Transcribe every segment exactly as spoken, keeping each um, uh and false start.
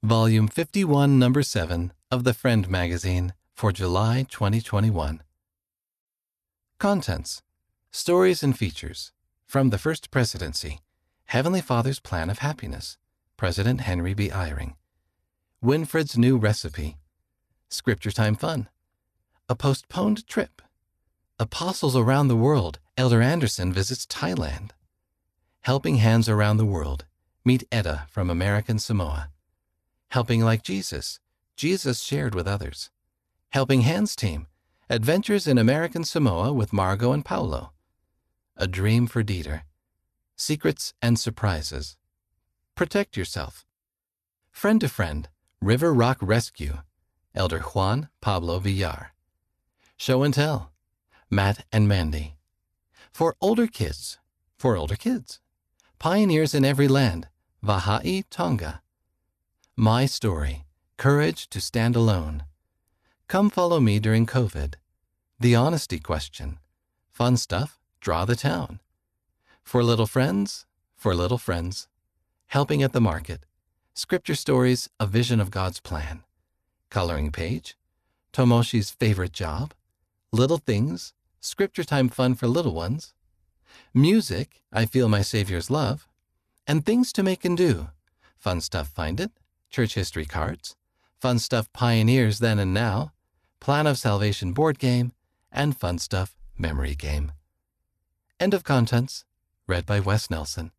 Volume fifty-one, Number seven of the Friend magazine for July twenty twenty-one. Contents: Stories and Features from the First Presidency, Heavenly Father's Plan of Happiness, President Henry B. Eyring. Winfred's New Recipe, Scripture Time Fun, A Postponed Trip, Apostles Around the World, Elder Anderson Visits Thailand, Helping Hands Around the World, Meet Etta from American Samoa, Helping Like Jesus, Jesus Shared with Others, Helping Hands Team, Adventures in American Samoa with Margot and Paulo, A Dream for Dieter, Secrets and Surprises, Protect Yourself, Friend to Friend, River Rock Rescue, Elder Juan Pablo Villar, Show and Tell, Matt and Mandy, For Older Kids, for Older Kids, Pioneers in Every Land, Vahai Tonga, My Story, Courage to Stand Alone, Come Follow Me During COVID, The Honesty Question, Fun Stuff, Draw the Town, For Little Friends, for Little Friends, Helping at the Market, Scripture Stories, A Vision of God's Plan, Coloring Page, Tomoshi's Favorite Job, Little Things, Scripture Time Fun for Little Ones, Music, I Feel My Savior's Love, and Things to Make and Do, Fun Stuff Find It, Church History Cards, Fun Stuff Pioneers Then and Now, Plan of Salvation Board Game, and Fun Stuff Memory Game. End of contents. Read by Wes Nelson.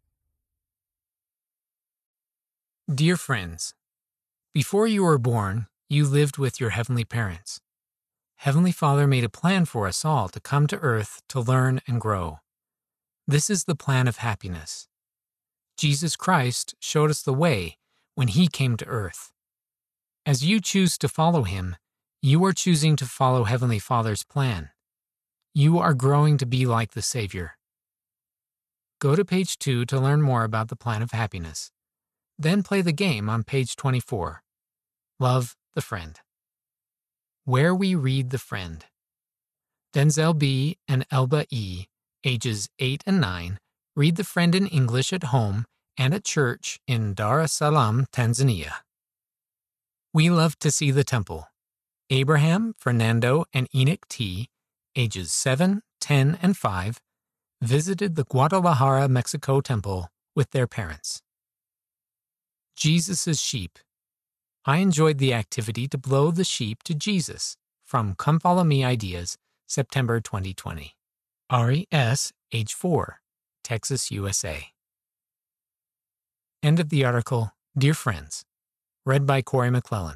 Dear friends, before you were born, you lived with your heavenly parents. Heavenly Father made a plan for us all to come to earth to learn and grow. This is the plan of happiness. Jesus Christ showed us the way when He came to earth. As you choose to follow Him, you are choosing to follow Heavenly Father's plan. You are growing to be like the Savior. Go to page two to learn more about the plan of happiness. Then play the game on page twenty-four. Love the Friend. Where we read the Friend. Denzel B. and Elba E., ages eight and nine, read the Friend in English at home and at church in Dar es Salaam, Tanzania. We love to see the temple. Abraham, Fernando, and Enoch T., ages seven, ten, and five, visited the Guadalajara, Mexico temple with their parents. Jesus' Sheep. I enjoyed the activity to blow the sheep to Jesus from Come Follow Me Ideas, September twenty twenty. Ari S., age four, Texas, U S A. End of the article, Dear Friends. Read by Corey McClellan.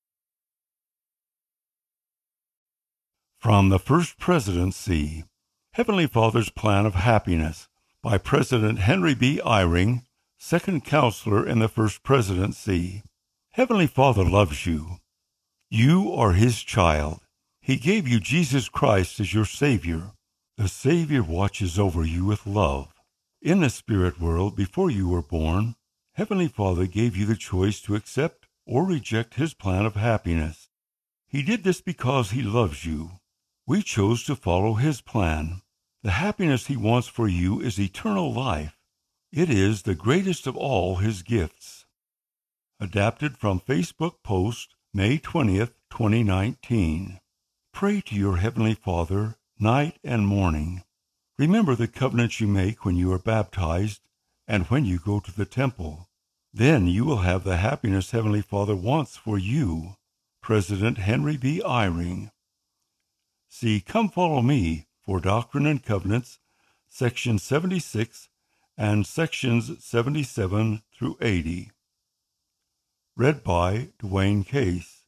From the First Presidency, Heavenly Father's Plan of Happiness by President Henry B. Eyring, Second Counselor in the First Presidency. Heavenly Father loves you. You are His child. He gave you Jesus Christ as your Savior. The Savior watches over you with love. In the spirit world, before you were born, Heavenly Father gave you the choice to accept or reject His plan of happiness. He did this because He loves you. We chose to follow His plan. The happiness He wants for you is eternal life. It is the greatest of all His gifts. Adapted from Facebook post, May twentieth, twenty nineteen. Pray to your Heavenly Father night and morning. Remember the covenants you make when you are baptized and when you go to the temple. Then you will have the happiness Heavenly Father wants for you. President Henry B. Eyring. See Come Follow Me for Doctrine and Covenants, Section seventy-six and Sections seventy-seven through eighty. Read by Dwayne Case.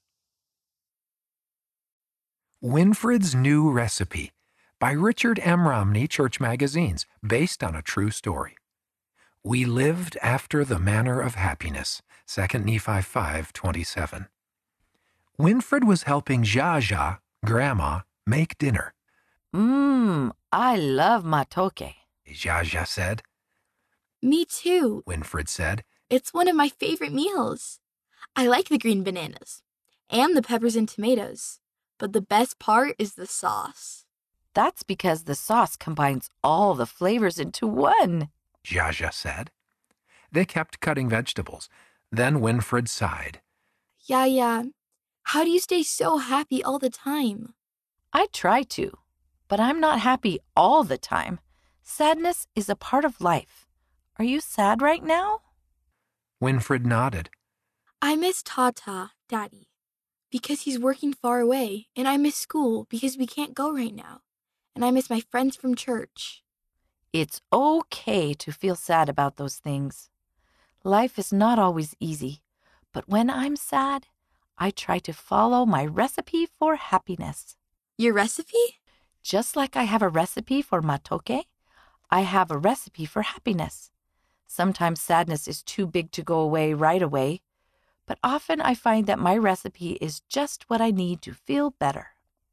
Winfred's New Recipe by Richard M. Romney, Church Magazines, based on a true story. We lived after the manner of happiness, Second Nephi five twenty-seven. Winfred was helping Jaja, Grandma, make dinner. Mmm, I love matoke, Jaja said. Me too, Winfred said. It's one of my favorite meals. I like the green bananas and the peppers and tomatoes, but the best part is the sauce. That's because the sauce combines all the flavors into one, Jaja said. They kept cutting vegetables. Then Winfred sighed. Yeah, yeah. How do you stay so happy all the time? I try to, but I'm not happy all the time. Sadness is a part of life. Are you sad right now? Winfred nodded. I miss Tata, Daddy, because he's working far away, and I miss school because we can't go right now, and I miss my friends from church. It's okay to feel sad about those things. Life is not always easy, but when I'm sad, I try to follow my recipe for happiness. Your recipe? Just like I have a recipe for matoke, I have a recipe for happiness. Sometimes sadness is too big to go away right away, but often I find that my recipe is just what I need to feel better.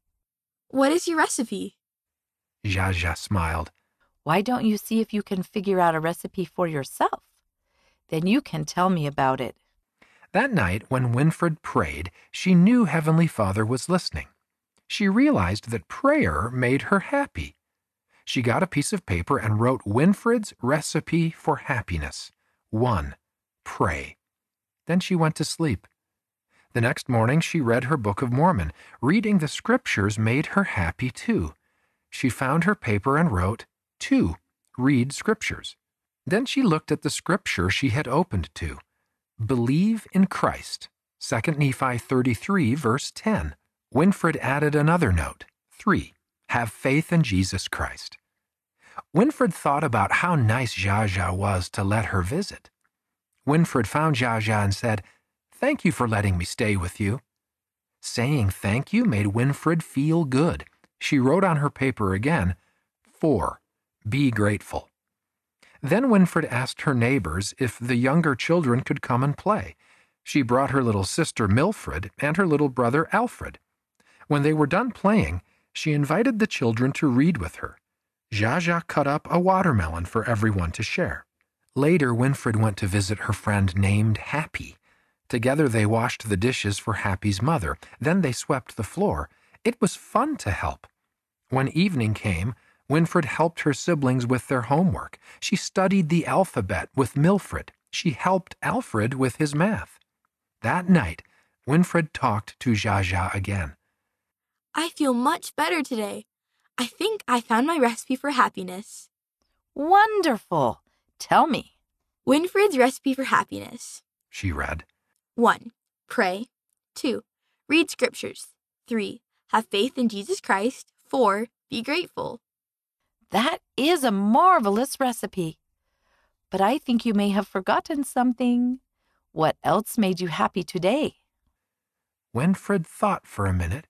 What is your recipe? Zsa smiled. Why don't you see if you can figure out a recipe for yourself? Then you can tell me about it. That night, when Winfred prayed, she knew Heavenly Father was listening. She realized that prayer made her happy. She got a piece of paper and wrote Winfred's recipe for happiness. One, pray. Then she went to sleep. The next morning, she read her Book of Mormon. Reading the scriptures made her happy too. She found her paper and wrote, two, read scriptures. Then she looked at the scripture she had opened to. Believe in Christ. Second Nephi thirty-three, verse ten. Winfred added another note. Three, have faith in Jesus Christ. Winfred thought about how nice Zsa was to let her visit. Winfred found Zsa and said, "Thank you for letting me stay with you." Saying thank you made Winfred feel good. She wrote on her paper again, four, be grateful. Then Winfred asked her neighbors if the younger children could come and play. She brought her little sister Milfred and her little brother Alfred. When they were done playing, she invited the children to read with her. Zsa cut up a watermelon for everyone to share. Later, Winfred went to visit her friend named Happy. Together they washed the dishes for Happy's mother. Then they swept the floor. It was fun to help. When evening came, Winfred helped her siblings with their homework. She studied the alphabet with Milfred. She helped Alfred with his math. That night, Winfred talked to Zsa again. I feel much better today. I think I found my recipe for happiness. Wonderful. Tell me. Winfred's recipe for happiness. She read. One, pray. Two, read scriptures. Three, have faith in Jesus Christ. Four, be grateful. That is a marvelous recipe. But I think you may have forgotten something. What else made you happy today? Winfred thought for a minute.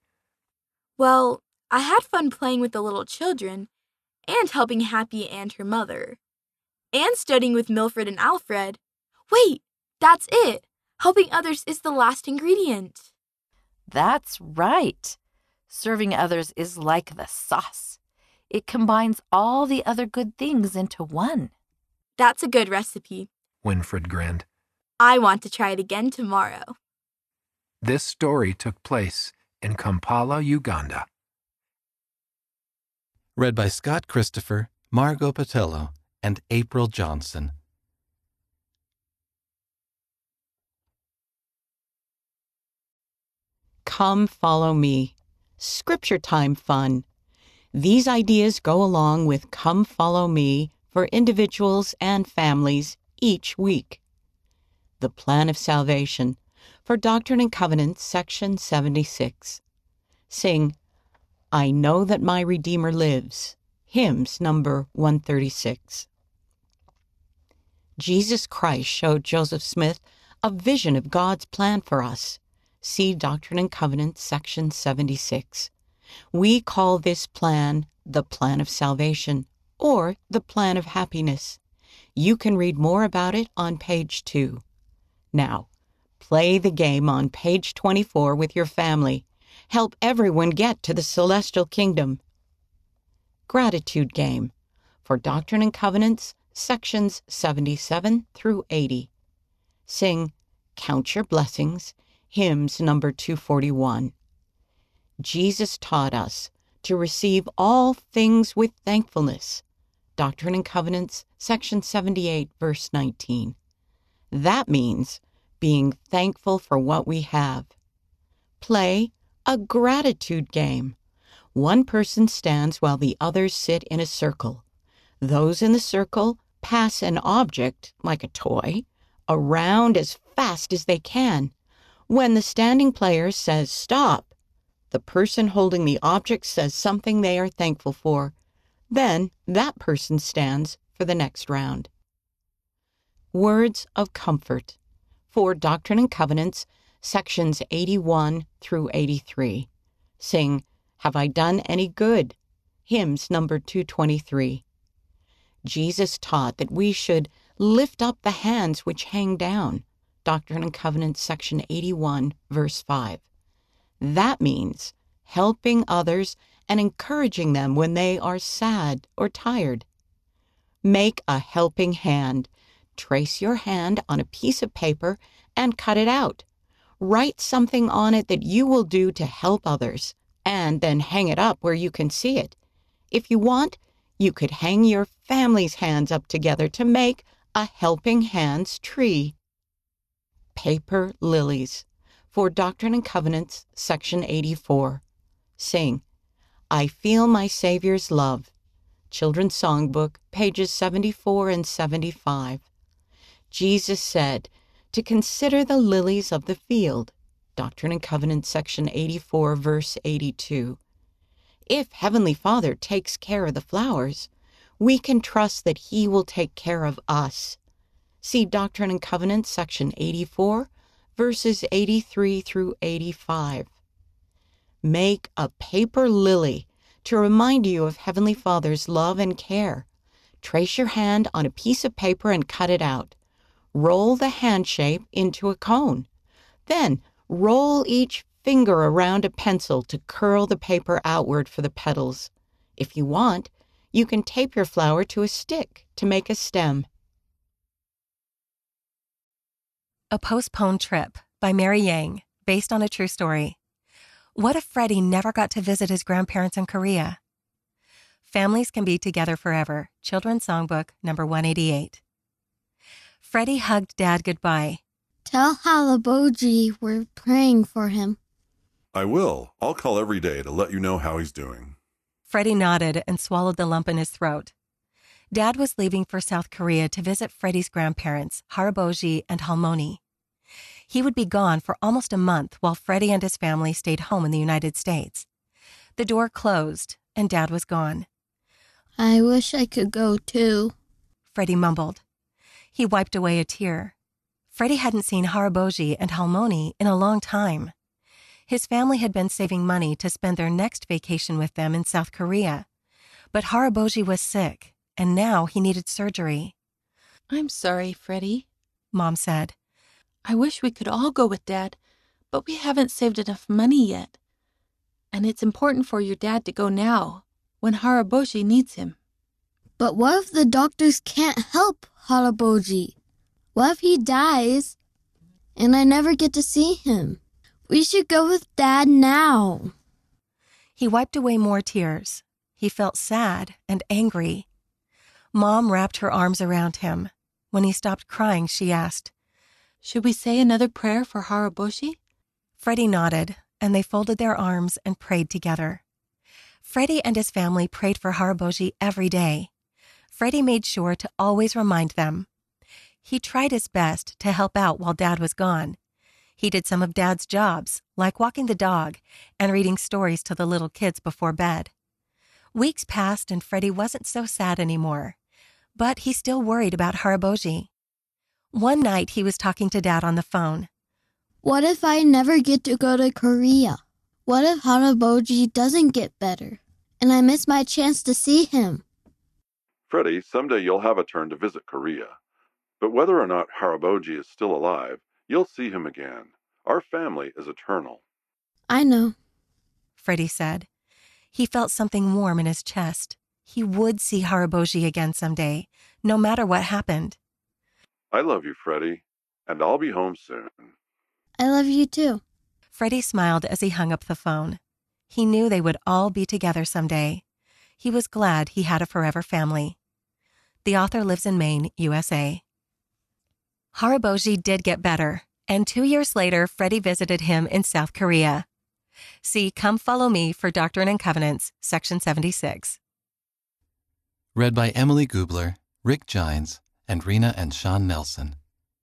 Well, I had fun playing with the little children, and helping Happy and her mother, and studying with Milfred and Alfred. Wait, that's it. Helping others is the last ingredient. That's right. Serving others is like the sauce. It combines all the other good things into one. That's a good recipe. Winfred grinned. I want to try it again tomorrow. This story took place in Kampala, Uganda. Read by Scott Christopher, Margot Patello, and April Johnson. Come Follow Me. Scripture Time Fun. These ideas go along with Come Follow Me for individuals and families each week. The Plan of Salvation for Doctrine and Covenants, Section seventy-six. Sing, I Know That My Redeemer Lives, hymns number one thirty-six. Jesus Christ showed Joseph Smith a vision of God's plan for us. See Doctrine and Covenants, Section seventy-six. We call this plan the Plan of Salvation or the Plan of Happiness. You can read more about it on page two. Now, play the game on page twenty-four with your family. Help everyone get to the celestial kingdom. Gratitude Game for Doctrine and Covenants, sections seventy-seven through eighty. Sing Count Your Blessings, hymns number two forty-one. Jesus taught us to receive all things with thankfulness. Doctrine and Covenants, section seventy-eight, verse nineteen. That means being thankful for what we have. Play a gratitude game. One person stands while the others sit in a circle. Those in the circle pass an object, like a toy, around as fast as they can. When the standing player says stop, the person holding the object says something they are thankful for. Then that person stands for the next round. Words of comfort for Doctrine and Covenants, sections eighty-one through eighty-three. Sing, Have I Done Any Good? Hymns number two twenty-three. Jesus taught that we should lift up the hands which hang down. Doctrine and Covenants, section eighty-one, verse five. That means helping others and encouraging them when they are sad or tired. Make a helping hand. Trace your hand on a piece of paper and cut it out. Write something on it that you will do to help others, and then hang it up where you can see it. If you want, you could hang your family's hands up together to make a helping hands tree. Paper lilies for Doctrine and Covenants, section eighty-four. Sing, I Feel My Savior's Love. Children's Songbook, pages seventy-four and seventy-five. Jesus said to consider the lilies of the field. Doctrine and Covenants, section eighty-four, verse eighty-two. If Heavenly Father takes care of the flowers, we can trust that He will take care of us. See Doctrine and Covenants, section eighty-four, verses eighty-three through eighty-five. Make a paper lily to remind you of Heavenly Father's love and care. Trace your hand on a piece of paper and cut it out. Roll the hand shape into a cone. Then roll each finger around a pencil to curl the paper outward for the petals. If you want, you can tape your flower to a stick to make a stem. A Postponed Trip by Mary Yang, based on a true story. What if Freddie never got to visit his grandparents in Korea? Families Can Be Together Forever, Children's Songbook, number one eighty-eight. Freddie hugged Dad goodbye. Tell Halaboji we're praying for him. I will. I'll call every day to let you know how he's doing. Freddie nodded and swallowed the lump in his throat. Dad was leaving for South Korea to visit Freddie's grandparents, Haraboji and Halmoni. He would be gone for almost a month while Freddie and his family stayed home in the United States. The door closed, and Dad was gone. I wish I could go too, Freddie mumbled. He wiped away a tear. Freddie hadn't seen Haraboji and Halmoni in a long time. His family had been saving money to spend their next vacation with them in South Korea. But Haraboji was sick, and now he needed surgery. I'm sorry, Freddie, Mom said. I wish we could all go with Dad, but we haven't saved enough money yet. And it's important for your dad to go now, when Haraboji needs him. But what if the doctors can't help Haraboji? What if he dies and I never get to see him? We should go with Dad now. He wiped away more tears. He felt sad and angry. Mom wrapped her arms around him. When he stopped crying, she asked, Should we say another prayer for Haraboji? Freddie nodded, and they folded their arms and prayed together. Freddie and his family prayed for Haraboji every day. Freddie made sure to always remind them. He tried his best to help out while Dad was gone. He did some of Dad's jobs, like walking the dog and reading stories to the little kids before bed. Weeks passed and Freddie wasn't so sad anymore, but he still worried about Haraboji. One night he was talking to Dad on the phone. What if I never get to go to Korea? What if Haraboji doesn't get better and I miss my chance to see him? Freddie, someday you'll have a turn to visit Korea. But whether or not Haraboji is still alive, you'll see him again. Our family is eternal. I know, Freddie said. He felt something warm in his chest. He would see Haraboji again someday, no matter what happened. I love you, Freddie, and I'll be home soon. I love you too. Freddie smiled as he hung up the phone. He knew they would all be together someday. He was glad he had a forever family. The author lives in Maine, U S A. Haraboji did get better, And two years later, Freddie visited him in South Korea. See Come Follow Me for Doctrine and Covenants, section seventy-six. Read by Emily Gubler, Rick Gines, and Rena and Sean Nelson.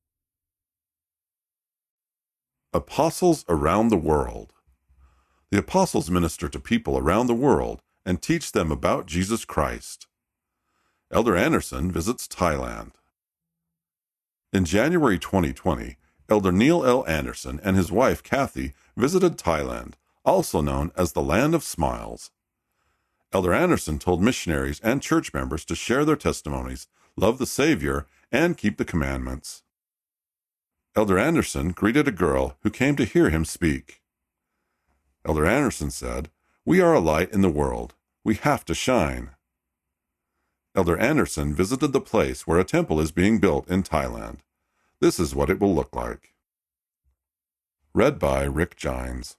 Apostles around the world. The apostles minister to people around the world and teach them about Jesus Christ. Elder Anderson visits Thailand. In January twenty twenty, Elder Neil L. Anderson and his wife Kathy visited Thailand, also known as the Land of Smiles. Elder Anderson told missionaries and church members to share their testimonies, love the Savior, and keep the commandments. Elder Anderson greeted a girl who came to hear him speak. Elder Anderson said, "We are a light in the world. We have to shine." Elder Anderson visited the place where a temple is being built in Thailand. This is what it will look like. Read by Rick Gines.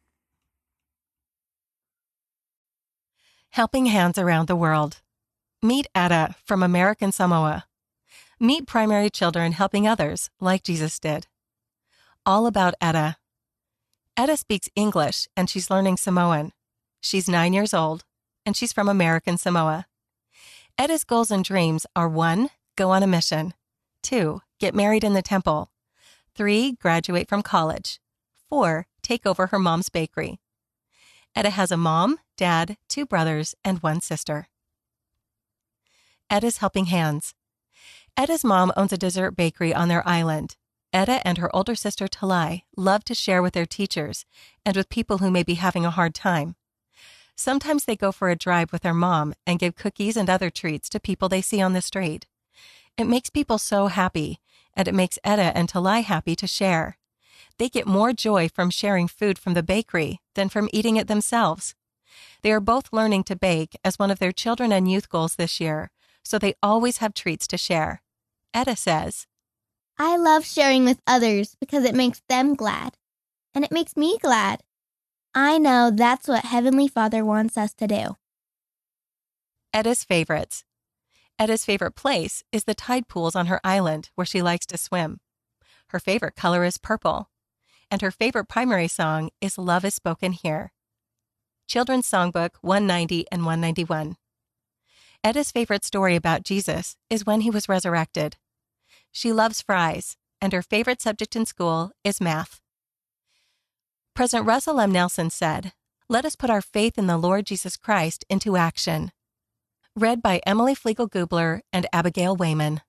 Helping Hands Around the World. Meet Etta from American Samoa. Meet primary children helping others like Jesus did. All about Etta. Etta speaks English and she's learning Samoan. She's nine years old and she's from American Samoa. Etta's goals and dreams are one, go on a mission. Two, get married in the temple. Three, graduate from college. Four, take over her mom's bakery. Etta has a mom, dad, two brothers, and one sister. Etta's Helping Hands. Etta's mom owns a dessert bakery on their island. Etta and her older sister Talai love to share with their teachers and with people who may be having a hard time. Sometimes they go for a drive with their mom and give cookies and other treats to people they see on the street. It makes people so happy, and it makes Etta and Talai happy to share. They get more joy from sharing food from the bakery than from eating it themselves. They are both learning to bake as one of their children and youth goals this year, so they always have treats to share. Etta says, I love sharing with others because it makes them glad, and it makes me glad. I know that's what Heavenly Father wants us to do. Etta's favorites. Etta's favorite place is the tide pools on her island where she likes to swim. Her favorite color is purple, and her favorite primary song is Love is Spoken Here. Children's Songbook one ninety and one ninety-one. Etta's favorite story about Jesus is when he was resurrected. She loves fries, and her favorite subject in school is math. President Russell M. Nelson said, "Let us put our faith in the Lord Jesus Christ into action." Read by Emily Flegel-Gubler and Abigail Wayman.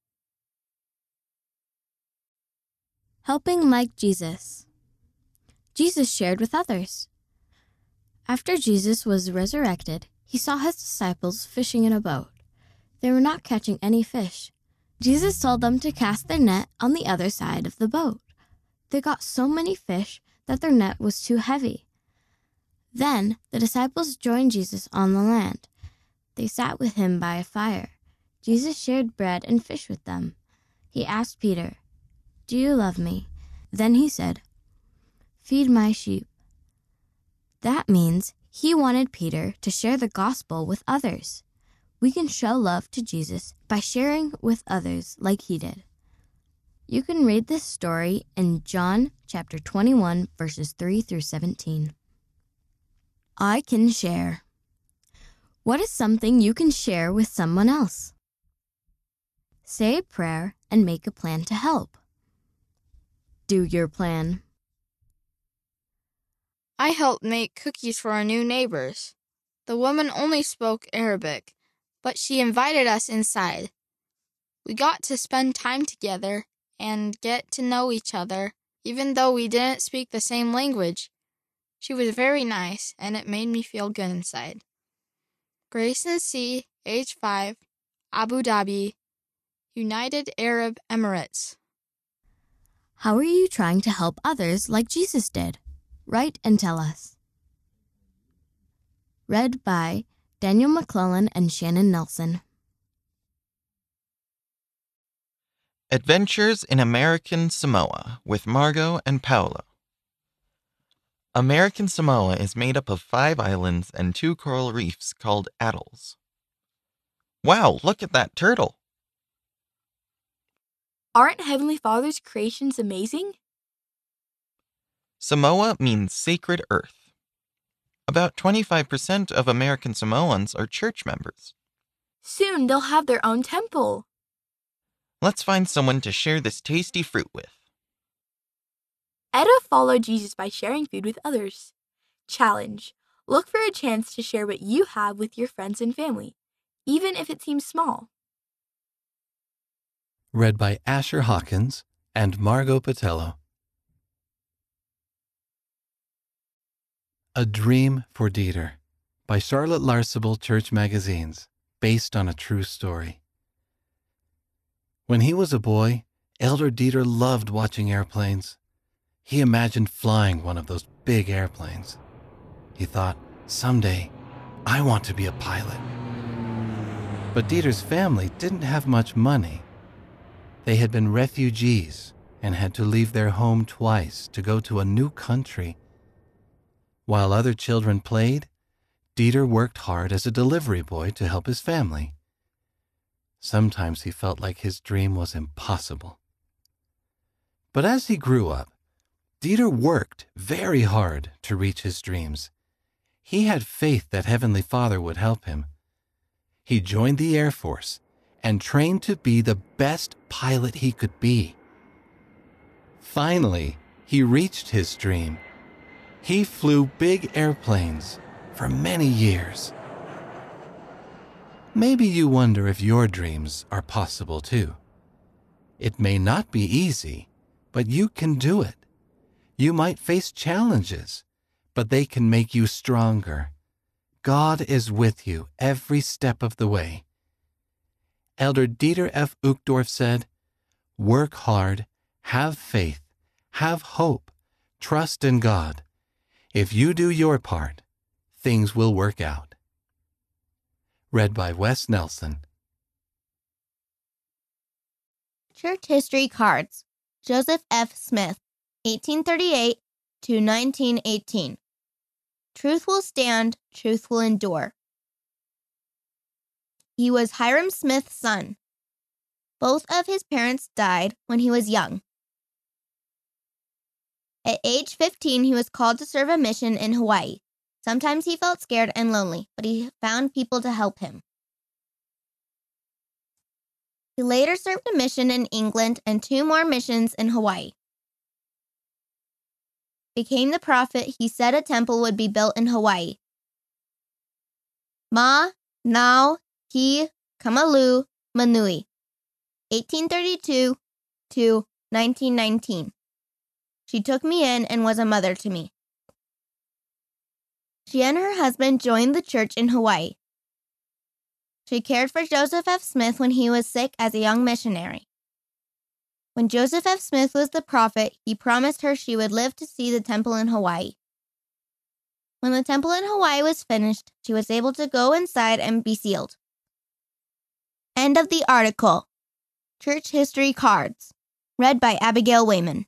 Helping like Jesus. Jesus shared with others. After Jesus was resurrected, he saw his disciples fishing in a boat. They were not catching any fish. Jesus told them to cast their net on the other side of the boat. They got so many fish that their net was too heavy. Then the disciples joined Jesus on the land. They sat with him by a fire. Jesus shared bread and fish with them. He asked Peter, "Do you love me?" Then he said, "Feed my sheep." That means he wanted Peter to share the gospel with others. We can show love to Jesus by sharing with others like he did. You can read this story in John chapter twenty-one, verses three through seventeen. I can share. What is something you can share with someone else? Say a prayer and make a plan to help. Do your plan. I helped make cookies for our new neighbors. The woman only spoke Arabic, but she invited us inside. We got to spend time together and get to know each other, even though we didn't speak the same language. She was very nice, and it made me feel good inside. Grayson C., age five, Abu Dhabi, United Arab Emirates. How are you trying to help others like Jesus did? Write and tell us. Read by Daniel McClellan and Shannon Nelson. Adventures in American Samoa with Margot and Paolo. American Samoa is made up of five islands and two coral reefs called atolls. Wow, look at that turtle! Aren't Heavenly Father's creations amazing? Samoa means sacred earth. About twenty-five percent of American Samoans are church members. Soon they'll have their own temple. Let's find someone to share this tasty fruit with. Etta followed Jesus by sharing food with others. Challenge. Look for a chance to share what you have with your friends and family, even if it seems small. Read by Asher Hawkins and Margot Patello. A Dream for Dieter by Charlotte Larsable Church Magazines, based on a true story. When he was a boy, Elder Dieter loved watching airplanes. He imagined flying one of those big airplanes. He thought, someday, I want to be a pilot. But Dieter's family didn't have much money. They had been refugees and had to leave their home twice to go to a new country. While other children played, Dieter worked hard as a delivery boy to help his family. Sometimes he felt like his dream was impossible. But as he grew up, Dieter worked very hard to reach his dreams. He had faith that Heavenly Father would help him. He joined the Air Force and trained to be the best pilot he could be. Finally, he reached his dream. He flew big airplanes for many years. Maybe you wonder if your dreams are possible too. It may not be easy, but you can do it. You might face challenges, but they can make you stronger. God is with you every step of the way. Elder Dieter F. Uchtdorf said, "Work hard, have faith, have hope, trust in God. If you do your part, things will work out." Read by Wes Nelson. Church History Cards. Joseph F. Smith, eighteen thirty-eight to nineteen eighteen. Truth will stand, truth will endure. He was Hiram Smith's son. Both of his parents died when he was young. At age fifteen, he was called to serve a mission in Hawaii. Sometimes he felt scared and lonely, but he found people to help him. He later served a mission in England and two more missions in Hawaii. Became the prophet, he said a temple would be built in Hawaii. Ma, Nau, Ki, Kamalu, Manui, eighteen thirty-two to nineteen nineteen. She took me in and was a mother to me. She and her husband joined the church in Hawaii. She cared for Joseph F. Smith when he was sick as a young missionary. When Joseph F. Smith was the prophet, he promised her she would live to see the temple in Hawaii. When the temple in Hawaii was finished, she was able to go inside and be sealed. End of the article. Church History Cards. Read by Abigail Wayman.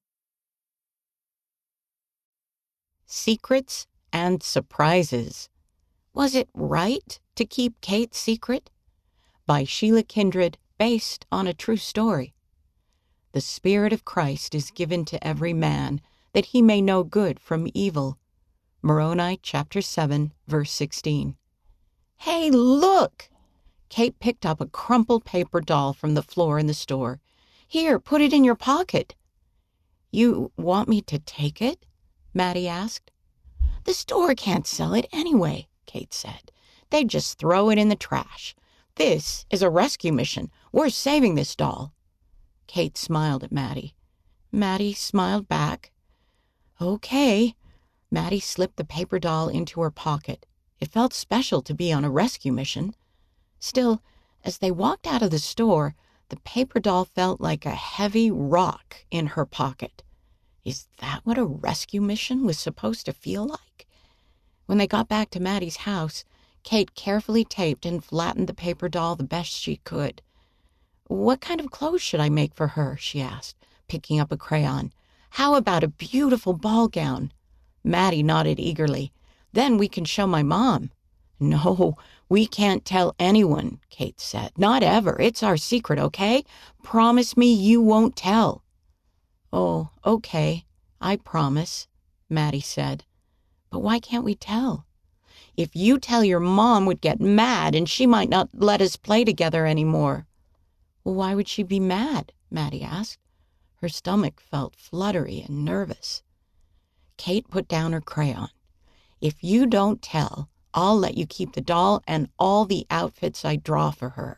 Secrets and surprises. Was it right to keep Kate's secret? By Sheila Kindred, based on a true story. The Spirit of Christ is given to every man, that he may know good from evil. Moroni chapter seven, verse sixteen. Hey, look! Kate picked up a crumpled paper doll from the floor in the store. Here, put it in your pocket. You want me to take it? Maddie asked. The store can't sell it anyway, Kate said. They'd just throw it in the trash. This is a rescue mission. We're saving this doll. Kate smiled at Maddie. Maddie smiled back. Okay. Maddie slipped the paper doll into her pocket. It felt special to be on a rescue mission. Still, as they walked out of the store, the paper doll felt like a heavy rock in her pocket. Is that what a rescue mission was supposed to feel like? When they got back to Maddie's house, Kate carefully taped and flattened the paper doll the best she could. What kind of clothes should I make for her? She asked, picking up a crayon. How about a beautiful ball gown? Maddie nodded eagerly. Then we can show my mom. No, we can't tell anyone, Kate said. Not ever. It's our secret, okay? Promise me you won't tell. Oh, okay. I promise, Maddie said. But why can't we tell? If you tell, your mom would get mad and she might not let us play together anymore. Well, why would she be mad? Maddie asked. Her stomach felt fluttery and nervous. Kate put down her crayon. If you don't tell, I'll let you keep the doll and all the outfits I draw for her.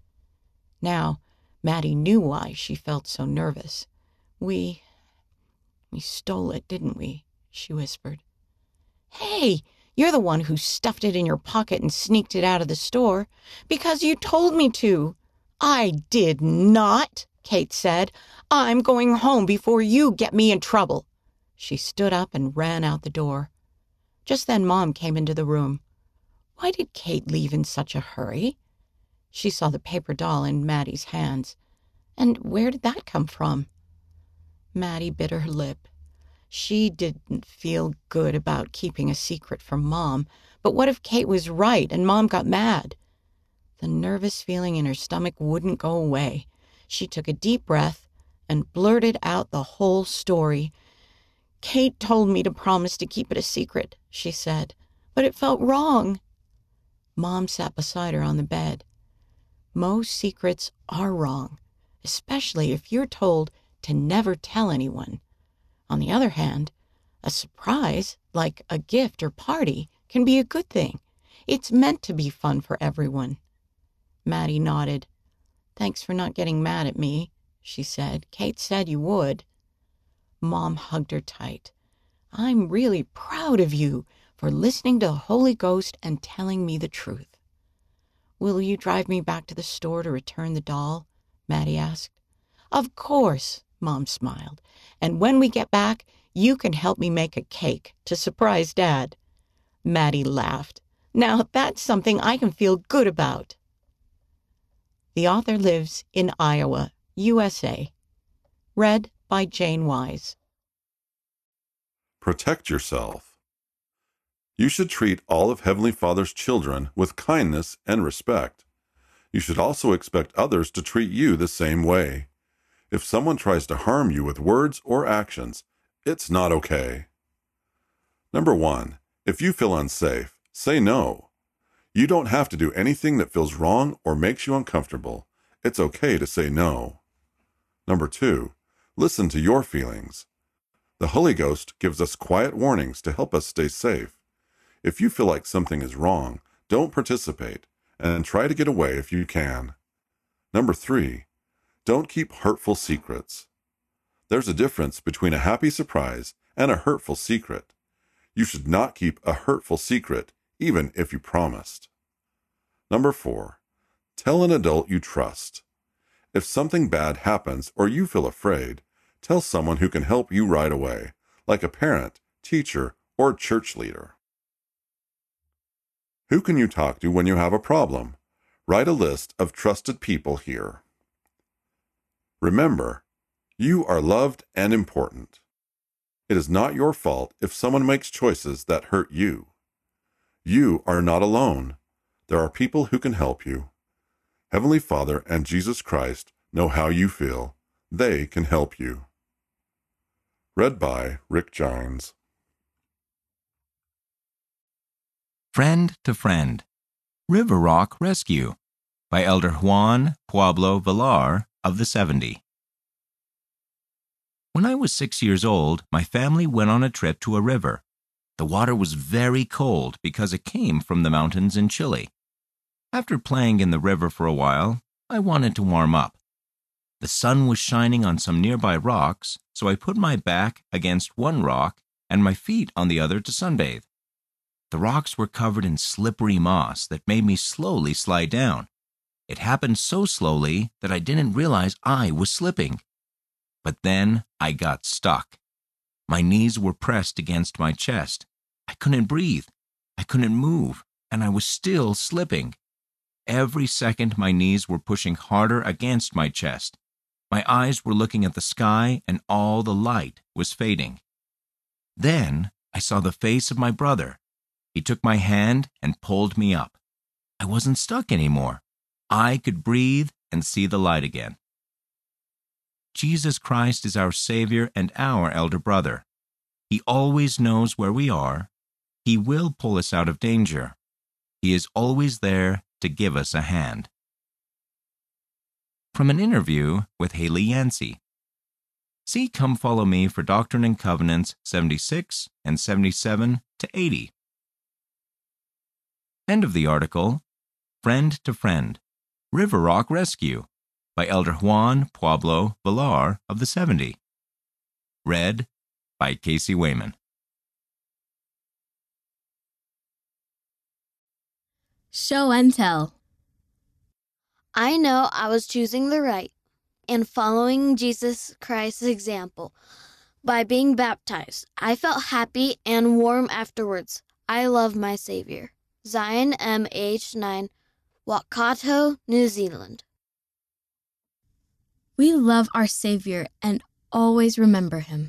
Now, Maddie knew why she felt so nervous. We, we stole it, didn't we? She whispered. Hey, you're the one who stuffed it in your pocket and sneaked it out of the store because you told me to. I did not, Kate said. I'm going home before you get me in trouble. She stood up and ran out the door. Just then Mom came into the room. Why did Kate leave in such a hurry? She saw the paper doll in Maddie's hands. And where did that come from? Maddie bit her lip. She didn't feel good about keeping a secret from Mom, but what if Kate was right and Mom got mad? The nervous feeling in her stomach wouldn't go away. She took a deep breath and blurted out the whole story. Kate told me to promise to keep it a secret, she said, but it felt wrong. Mom sat beside her on the bed. Most secrets are wrong, especially if you're told to never tell anyone. On the other hand, a surprise, like a gift or party, can be a good thing. It's meant to be fun for everyone. Maddie nodded. Thanks for not getting mad at me, she said. Kate said you would. Mom hugged her tight. I'm really proud of you for listening to the Holy Ghost and telling me the truth. Will you drive me back to the store to return the doll? Maddie asked. Of course, Mom smiled. And when we get back, you can help me make a cake to surprise Dad. Maddie laughed. Now that's something I can feel good about. The author lives in Iowa, U S A. Read by Jane Wise. Protect yourself. You should treat all of Heavenly Father's children with kindness and respect. You should also expect others to treat you the same way. If someone tries to harm you with words or actions, it's not okay. Number one, if you feel unsafe, say no. You don't have to do anything that feels wrong or makes you uncomfortable. It's okay to say no. Number two, listen to your feelings. The Holy Ghost gives us quiet warnings to help us stay safe. If you feel like something is wrong, don't participate and try to get away if you can. Number three, don't keep hurtful secrets. There's a difference between a happy surprise and a hurtful secret. You should not keep a hurtful secret, even if you promised. Number four, tell an adult you trust. If something bad happens or you feel afraid, tell someone who can help you right away, like a parent, teacher, or church leader. Who can you talk to when you have a problem? Write a list of trusted people here. Remember, you are loved and important. It is not your fault if someone makes choices that hurt you. You are not alone. There are people who can help you. Heavenly Father and Jesus Christ know how you feel. They can help you. Read by Rick Gines. Friend to Friend, River Rock Rescue by Elder Juan Pueblo Villar of the seventy. When I was six years old, my family went on a trip to a river. The water was very cold because it came from the mountains in Chile. After playing in the river for a while, I wanted to warm up. The sun was shining on some nearby rocks, so I put my back against one rock and my feet on the other to sunbathe. The rocks were covered in slippery moss that made me slowly slide down. It happened so slowly that I didn't realize I was slipping. But then I got stuck. My knees were pressed against my chest. I couldn't breathe. I couldn't move, and I was still slipping. Every second my knees were pushing harder against my chest. My eyes were looking at the sky, and all the light was fading. Then I saw the face of my brother. He took my hand and pulled me up. I wasn't stuck anymore. I could breathe and see the light again. Jesus Christ is our Savior and our elder brother. He always knows where we are. He will pull us out of danger. He is always there to give us a hand. From an interview with Haley Yancey. See Come Follow Me for Doctrine and Covenants seventy-six and seventy-seven to eighty. End of the article. Friend to Friend, River Rock Rescue by Elder Juan Pueblo Villar of the seventy. Read by Casey Wayman. Show and tell. I know I was choosing the right and following Jesus Christ's example by being baptized. I felt happy and warm afterwards. I love my Savior. Zion M. age nine, Waikato, New Zealand. We love our Savior and always remember him.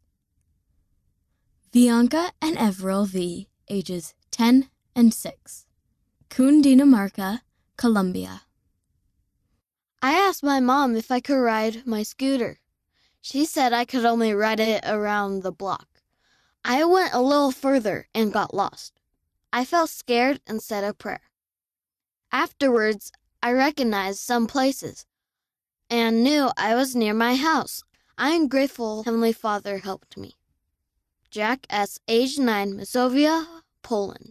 Bianca and Everil V., ages ten and six. Cundinamarca, Colombia. I asked my mom if I could ride my scooter. She said I could only ride it around the block. I went a little further and got lost. I felt scared and said a prayer. Afterwards, I recognized some places and knew I was near my house. I am grateful Heavenly Father helped me. Jack S., age nine, Masovia, Poland.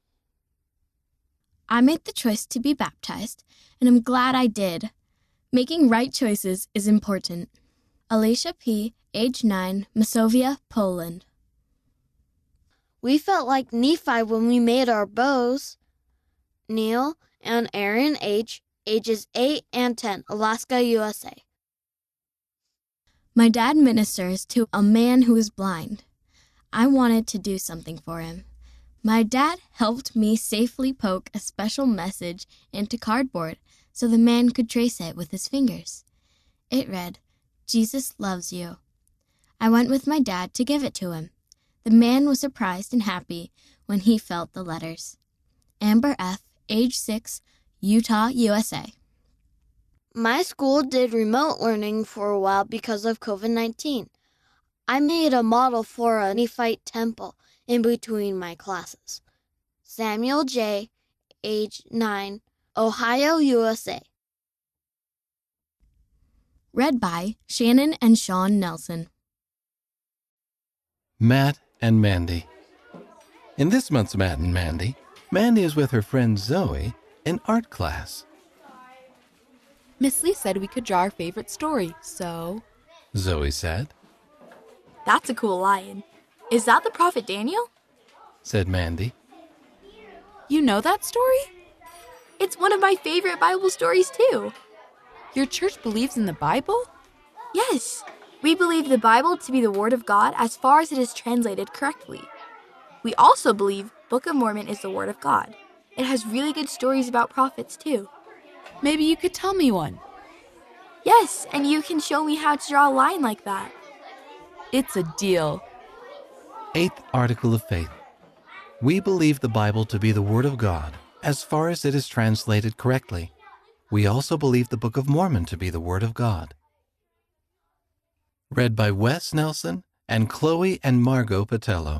I made the choice to be baptized, and I'm glad I did. Making right choices is important. Alicia P., age nine, Masovia, Poland. We felt like Nephi when we made our bows. Neil and Aaron H., ages eight and ten, Alaska, U S A. My dad ministers to a man who is blind. I wanted to do something for him. My dad helped me safely poke a special message into cardboard so the man could trace it with his fingers. It read, "Jesus loves you." I went with my dad to give it to him. The man was surprised and happy when he felt the letters. Amber F., age six, Utah, U S A. My school did remote learning for a while because of COVID nineteen. I made a model for a Nephite temple in between my classes. Samuel J., age nine, Ohio, U S A. Read by Shannon and Sean Nelson. Matt and Mandy. In this month's Matt and Mandy, Mandy is with her friend Zoe in art class. Miss Lee said we could draw our favorite story, so... Zoe said. That's a cool lion. Is that the prophet Daniel? Said Mandy. You know that story? It's one of my favorite Bible stories, too. Your church believes in the Bible? Yes. We believe the Bible to be the Word of God as far as it is translated correctly. We also believe Book of Mormon is the Word of God. It has really good stories about prophets, too. Maybe you could tell me one. Yes, and you can show me how to draw a line like that. It's a deal. Eighth Article of Faith. We believe the Bible to be the Word of God as far as it is translated correctly. We also believe the Book of Mormon to be the Word of God. Read by Wes Nelson and Chloe and Margot Patello.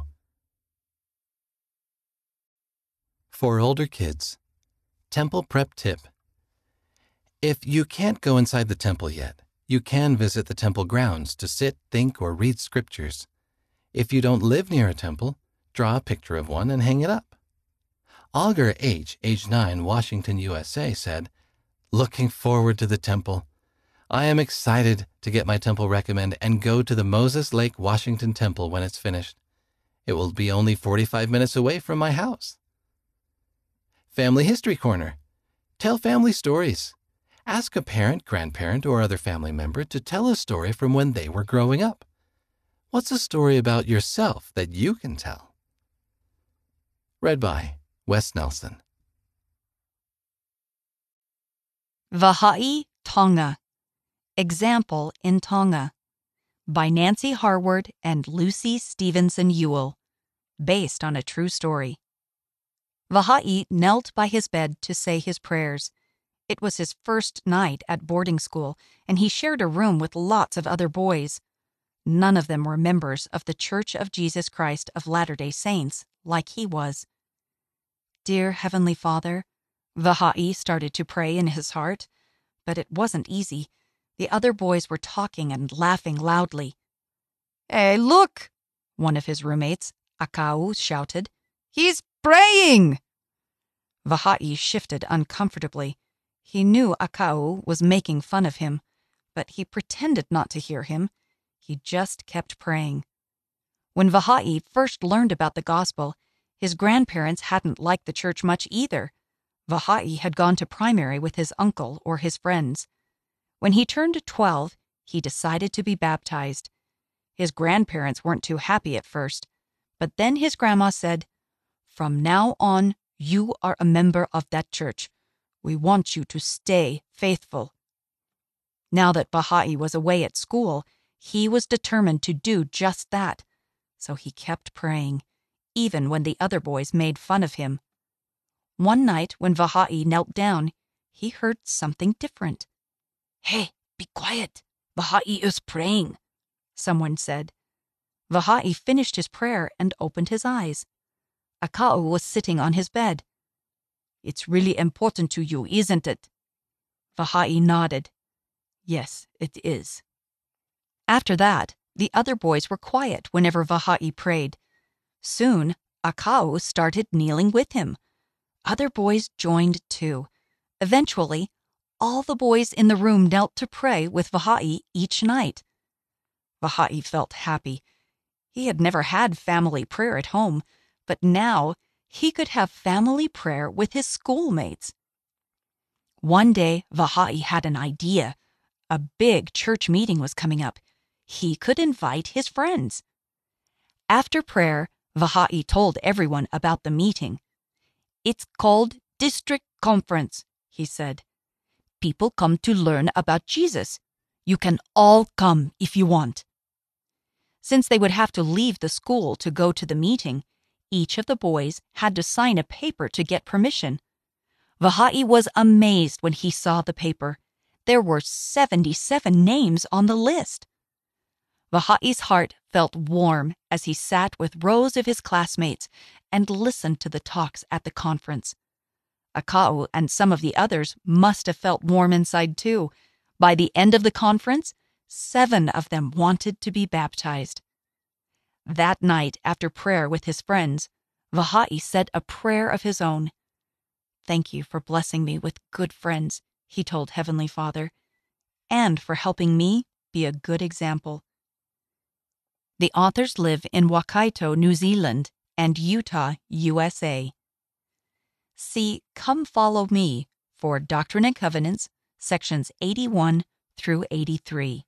For older kids, Temple Prep Tip. If you can't go inside the temple yet, you can visit the temple grounds to sit, think, or read scriptures. If you don't live near a temple, draw a picture of one and hang it up. Augur H., age nine, Washington, U S A, said, "Looking forward to the temple. I am excited to get my temple recommend and go to the Moses Lake Washington Temple when it's finished. It will be only forty-five minutes away from my house." Family History Corner. Tell family stories. Ask a parent, grandparent, or other family member to tell a story from when they were growing up. What's a story about yourself that you can tell? Read by Wes Nelson. Vahai Tonga. Example in Tonga by Nancy Harward and Lucy Stevenson Ewell, based on a true story. Vahai knelt by his bed to say his prayers. It was his first night at boarding school, and he shared a room with lots of other boys. None of them were members of the Church of Jesus Christ of Latter-day Saints like he was. Dear Heavenly Father, Vahai started to pray in his heart, but it wasn't easy. The other boys were talking and laughing loudly. "Hey, look!" one of his roommates, Akau, shouted. "He's praying!" Vahai shifted uncomfortably. He knew Akau was making fun of him, but he pretended not to hear him. He just kept praying. When Vahai first learned about the gospel, his grandparents hadn't liked the church much either. Vahai had gone to primary with his uncle or his friends. When he turned twelve, he decided to be baptized. His grandparents weren't too happy at first, but then his grandma said, "From now on, you are a member of that church. We want you to stay faithful." Now that Vahai was away at school, he was determined to do just that, so he kept praying, even when the other boys made fun of him. One night when Vahai knelt down, he heard something different. "Hey, be quiet. Vahai is praying," someone said. Vahai finished his prayer and opened his eyes. Akau was sitting on his bed. "It's really important to you, isn't it?" Vahai nodded. "Yes, it is." After that, the other boys were quiet whenever Vahai prayed. Soon, Akau started kneeling with him. Other boys joined too. Eventually, all the boys in the room knelt to pray with Vahai each night. Vahai felt happy. He had never had family prayer at home, but now he could have family prayer with his schoolmates. One day, Vahai had an idea. A big church meeting was coming up. He could invite his friends. After prayer, Vahai told everyone about the meeting. "It's called District Conference," he said. "People come to learn about Jesus. You can all come if you want." Since they would have to leave the school to go to the meeting, each of the boys had to sign a paper to get permission. Vahai was amazed when he saw the paper. There were seventy-seven names on the list. Vahai's heart felt warm as he sat with rows of his classmates and listened to the talks at the conference. Akau and some of the others must have felt warm inside too. By the end of the conference, seven of them wanted to be baptized. That night, after prayer with his friends, Vahai said a prayer of his own. "Thank you for blessing me with good friends," he told Heavenly Father, "and for helping me be a good example." The authors live in Waikato, New Zealand, and Utah, U S A. See Come Follow Me for Doctrine and Covenants, sections eighty-one through eighty-three.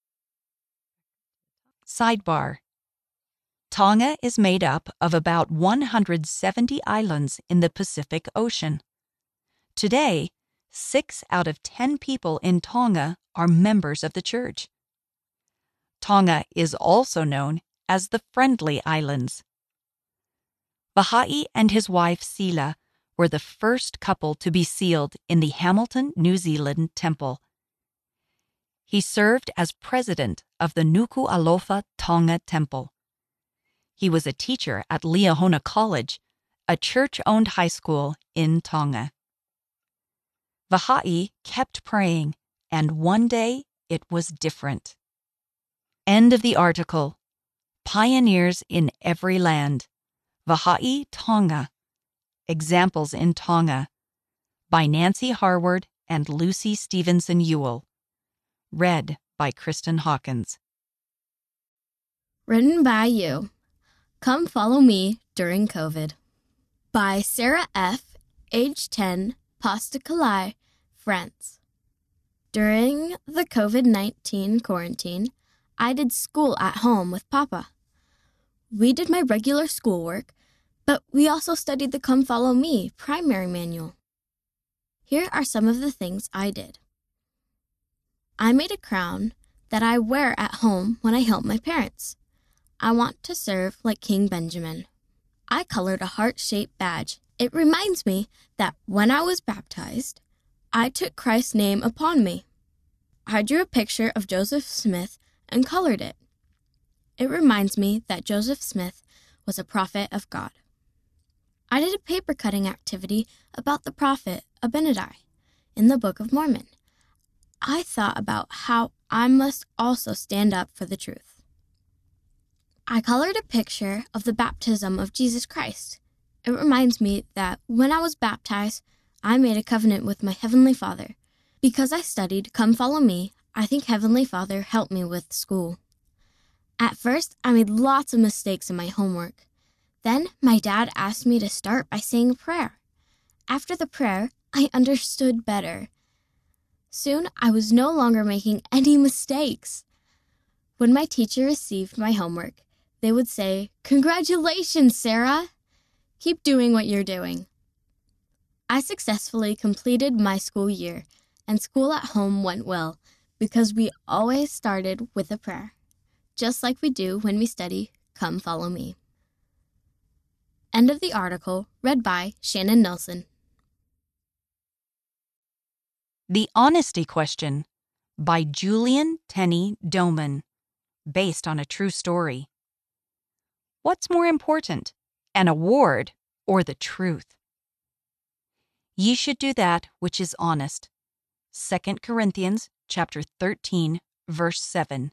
Sidebar: Tonga is made up of about one hundred seventy islands in the Pacific Ocean. Today, six out of ten people in Tonga are members of the church. Tonga is also known as the Friendly Islands. Vahai and his wife Sila were the first couple to be sealed in the Hamilton, New Zealand temple. He served as president of the Nuku'alofa Tonga Temple. He was a teacher at Liahona College, a church-owned high school in Tonga. Vahai kept praying, and one day it was different. End of the article. Pioneers in Every Land. Vahai Tonga. Examples in Tonga. By Nancy Harward and Lucy Stevenson Ewell. Read by Kristen Hawkins. Written by you. Come Follow Me During COVID. By Sarah F., age ten, Pas-de-Calais, France. During the COVID nineteen quarantine, I did school at home with Papa. We did my regular schoolwork, but we also studied the Come Follow Me primary manual. Here are some of the things I did. I made a crown that I wear at home when I help my parents. I want to serve like King Benjamin. I colored a heart-shaped badge. It reminds me that when I was baptized, I took Christ's name upon me. I drew a picture of Joseph Smith and colored it. It reminds me that Joseph Smith was a prophet of God. I did a paper cutting activity about the prophet Abinadi in the Book of Mormon. I thought about how I must also stand up for the truth. I colored a picture of the baptism of Jesus Christ. It reminds me that when I was baptized, I made a covenant with my Heavenly Father. Because I studied Come Follow Me, I think Heavenly Father helped me with school. At first, I made lots of mistakes in my homework. Then, my dad asked me to start by saying a prayer. After the prayer, I understood better. Soon, I was no longer making any mistakes. When my teacher received my homework, they would say, "Congratulations, Sarah! Keep doing what you're doing." I successfully completed my school year, and school at home went well because we always started with a prayer, just like we do when we study Come Follow Me. End of the article, read by Shannon Nelson. The Honesty Question by Julian Tenney Doman, based on a true story. What's more important, an award or the truth? Ye should do that which is honest. Second Corinthians chapter thirteen, verse seven.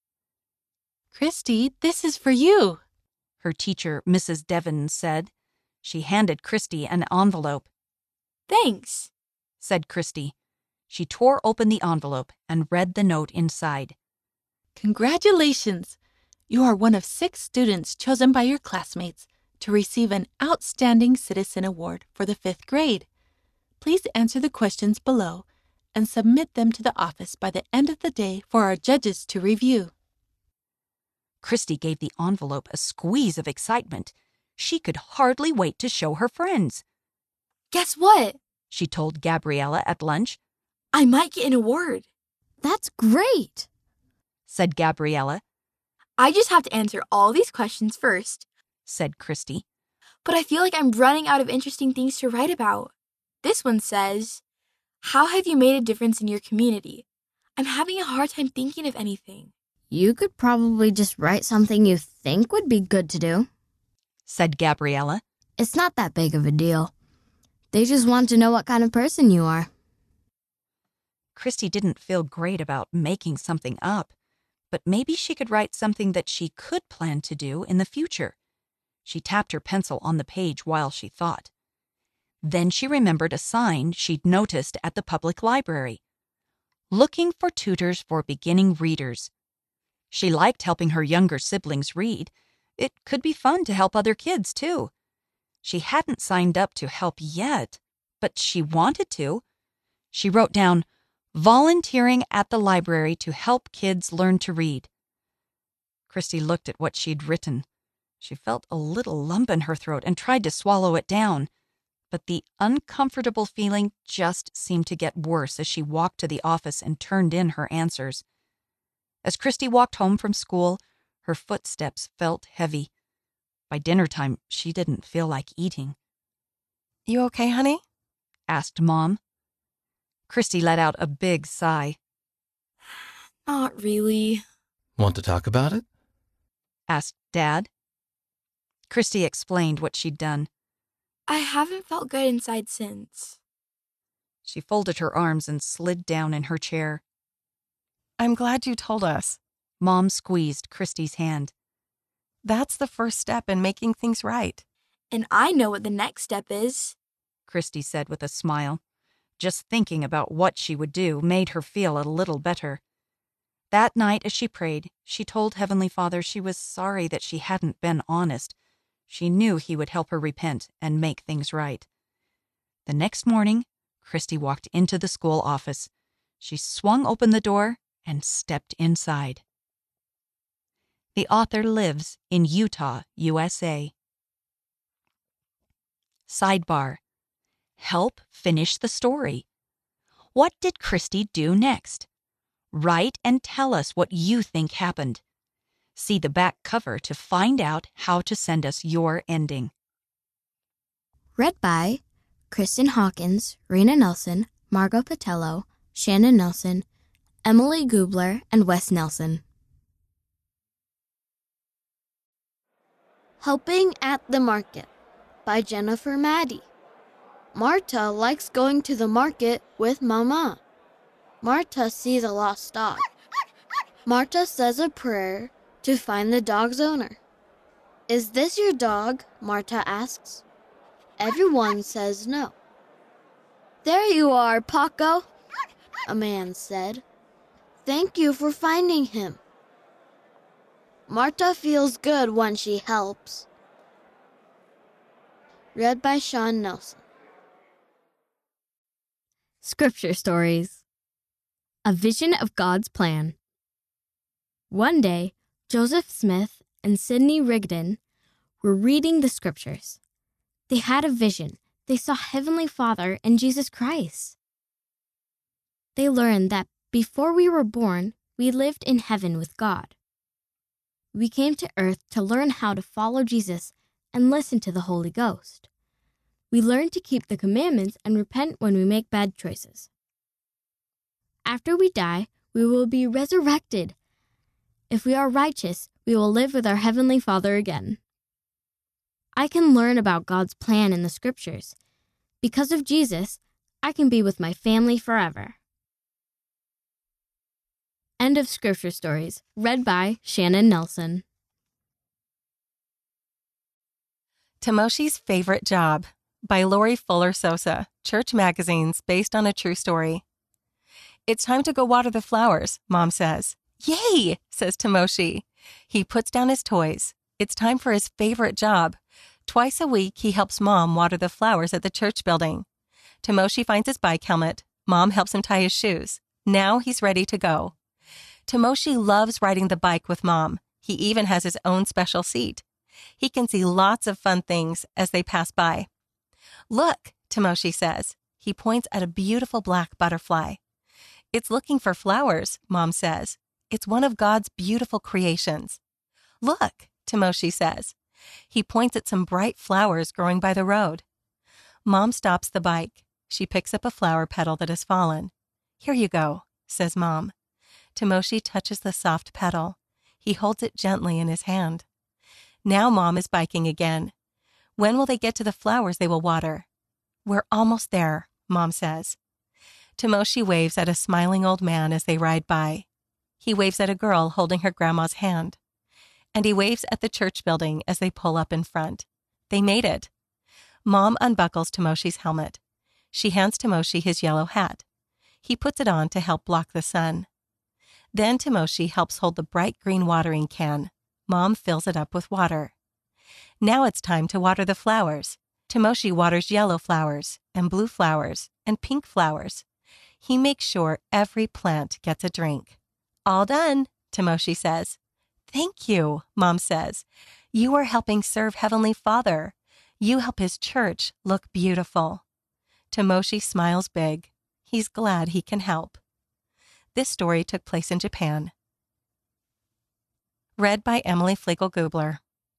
Christy, this is for you, her teacher, Missus Devon, said. She handed Christy an envelope. Thanks, said Christy. She tore open the envelope and read the note inside. Congratulations! You are one of six students chosen by your classmates to receive an Outstanding Citizen Award for the fifth grade. Please answer the questions below and submit them to the office by the end of the day for our judges to review. Christy gave the envelope a squeeze of excitement. She could hardly wait to show her friends. Guess what? She told Gabriella at lunch. I might get an award. That's great, said Gabriella. I just have to answer all these questions first, said Christy. But I feel like I'm running out of interesting things to write about. This one says, how have you made a difference in your community? I'm having a hard time thinking of anything. You could probably just write something you think would be good to do, said Gabriella. It's not that big of a deal. They just want to know what kind of person you are. Christy didn't feel great about making something up, but maybe she could write something that she could plan to do in the future. She tapped her pencil on the page while she thought. Then she remembered a sign she'd noticed at the public library. Looking for tutors for beginning readers. She liked helping her younger siblings read. It could be fun to help other kids, too. She hadn't signed up to help yet, but she wanted to. She wrote down, volunteering at the library to help kids learn to read. Christy looked at what she'd written. She felt a little lump in her throat and tried to swallow it down. But the uncomfortable feeling just seemed to get worse as she walked to the office and turned in her answers. As Christy walked home from school, her footsteps felt heavy. By dinner time, she didn't feel like eating. You okay, honey? Asked Mom. Christy let out a big sigh. Not really. Want to talk about it? Asked Dad. Christy explained what she'd done. I haven't felt good inside since. She folded her arms and slid down in her chair. I'm glad you told us. Mom squeezed Christy's hand. That's the first step in making things right. And I know what the next step is, Christy said with a smile. Just thinking about what she would do made her feel a little better. That night as she prayed, she told Heavenly Father she was sorry that she hadn't been honest. She knew he would help her repent and make things right. The next morning, Christy walked into the school office. She swung open the door and stepped inside. The author lives in Utah, U S A. Sidebar. Help finish the story. What did Christy do next? Write and tell us what you think happened. See the back cover to find out how to send us your ending. Read by Kristen Hawkins, Rena Nelson, Margot Patello, Shannon Nelson, Emily Gubler, and Wes Nelson. Helping at the Market by Jennifer Maddy. Marta likes going to the market with Mama. Marta sees a lost dog. Marta says a prayer to find the dog's owner. Is this your dog? Marta asks. Everyone says no. There you are, Paco, a man said. Thank you for finding him. Marta feels good when she helps. Read by Sean Nelson. Scripture Stories. A Vision of God's Plan. One day, Joseph Smith and Sidney Rigdon were reading the Scriptures. They had a vision. They saw Heavenly Father and Jesus Christ. They learned that before we were born, we lived in heaven with God. We came to earth to learn how to follow Jesus and listen to the Holy Ghost. We learn to keep the commandments and repent when we make bad choices. After we die, we will be resurrected. If we are righteous, we will live with our Heavenly Father again. I can learn about God's plan in the Scriptures. Because of Jesus, I can be with my family forever. End of Scripture Stories, read by Shannon Nelson. Timoshi's Favorite Job by Lori Fuller Sosa, Church Magazines, based on a true story. It's time to go water the flowers, Mom says. Yay, says Timoshi. He puts down his toys. It's time for his favorite job. Twice a week, he helps Mom water the flowers at the church building. Timoshi finds his bike helmet. Mom helps him tie his shoes. Now he's ready to go. Timoshi loves riding the bike with Mom. He even has his own special seat. He can see lots of fun things as they pass by. Look, Timoshi says. He points at a beautiful black butterfly. It's looking for flowers, Mom says. It's one of God's beautiful creations. Look, Timoshi says. He points at some bright flowers growing by the road. Mom stops the bike. She picks up a flower petal that has fallen. Here you go, says Mom. Timoshi touches the soft petal. He holds it gently in his hand. Now Mom is biking again. When will they get to the flowers they will water? We're almost there, Mom says. Timoshi waves at a smiling old man as they ride by. He waves at a girl holding her grandma's hand. And he waves at the church building as they pull up in front. They made it. Mom unbuckles Timoshi's helmet. She hands Timoshi his yellow hat. He puts it on to help block the sun. Then Timoshi helps hold the bright green watering can. Mom fills it up with water. Now it's time to water the flowers. Timoshi waters yellow flowers and blue flowers and pink flowers. He makes sure every plant gets a drink. All done, Timoshi says. Thank you, Mom says. You are helping serve Heavenly Father. You help his church look beautiful. Timoshi smiles big. He's glad he can help. This story took place in Japan. Read by Emily Flegel-Gubler.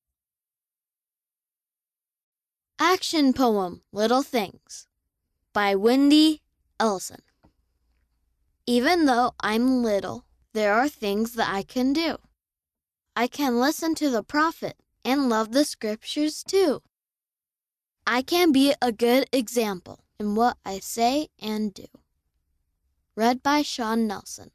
Action Poem, Little Things by Wendy Ellison. Even though I'm little, there are things that I can do. I can listen to the prophet and love the scriptures too. I can be a good example in what I say and do. Read by Sean Nelson.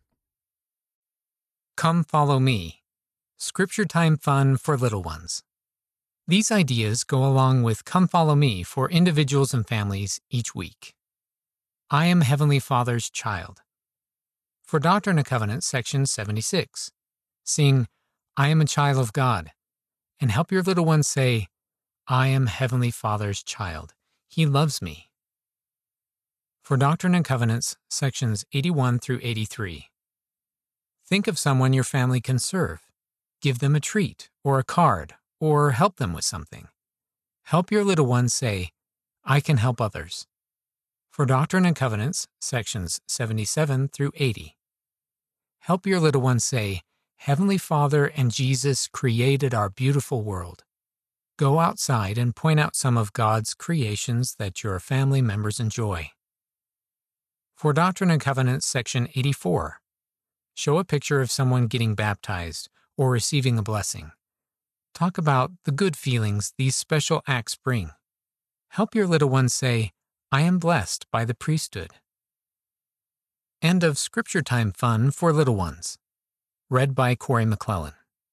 Come Follow Me. Scripture Time Fun for Little Ones. These ideas go along with Come Follow Me for individuals and families each week. I am Heavenly Father's child. For Doctrine and Covenants, section seventy-six. Sing, I am a child of God, and help your little ones say, I am Heavenly Father's child. He loves me. For Doctrine and Covenants, sections eighty-one through eighty-three. Think of someone your family can serve. Give them a treat or a card or help them with something. Help your little ones say, I can help others. For Doctrine and Covenants, sections seventy-seven through eighty. Help your little ones say, Heavenly Father and Jesus created our beautiful world. Go outside and point out some of God's creations that your family members enjoy. For Doctrine and Covenants, section eighty-four. Show a picture of someone getting baptized or receiving a blessing. Talk about the good feelings these special acts bring. Help your little ones say, I am blessed by the priesthood. End of Scripture Time Fun for Little Ones. Read by Corey McClellan.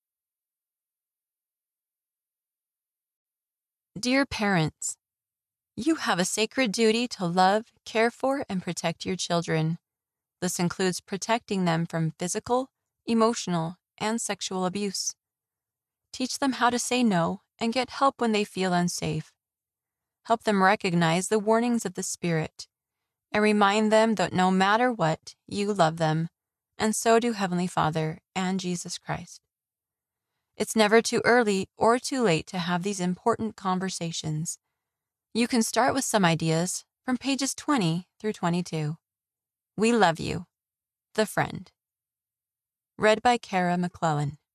Dear parents, you have a sacred duty to love, care for, and protect your children. This includes protecting them from physical, emotional, and sexual abuse. Teach them how to say no and get help when they feel unsafe. Help them recognize the warnings of the Spirit and remind them that no matter what, you love them, and so do Heavenly Father and Jesus Christ. It's never too early or too late to have these important conversations. You can start with some ideas from pages twenty through twenty-two. We love you. The Friend. Read by Kara McClellan.